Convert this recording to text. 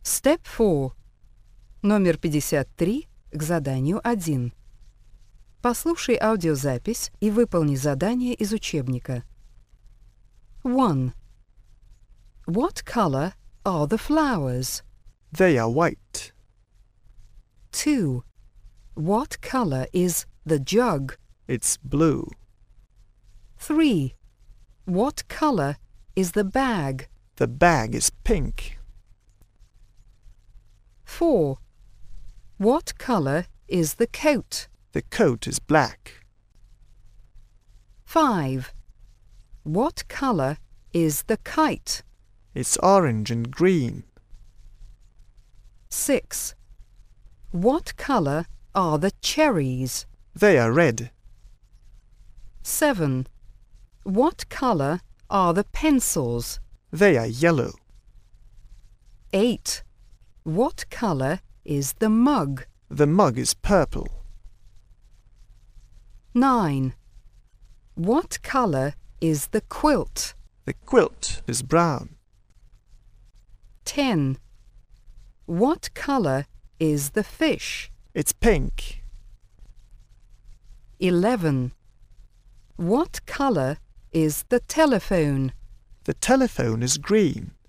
Step 4. Номер 53 к заданию 1. Послушай аудиозапись и выполни задание из учебника. 1. What color are the flowers? They are white. 2. What color is the jug? It's blue. 3. What color is the bag? The bag is pink. 4. What color is the coat? The coat is black. 5. What color is the kite? It's orange and green. 6. What color are the cherries? They are red. 7. What color are the pencils? They are yellow. 8. What color is the mug? The mug is purple. 9. What color is the quilt? The quilt is brown. 10. What color is the fish? It's pink. 11. What color is the telephone? The telephone is green.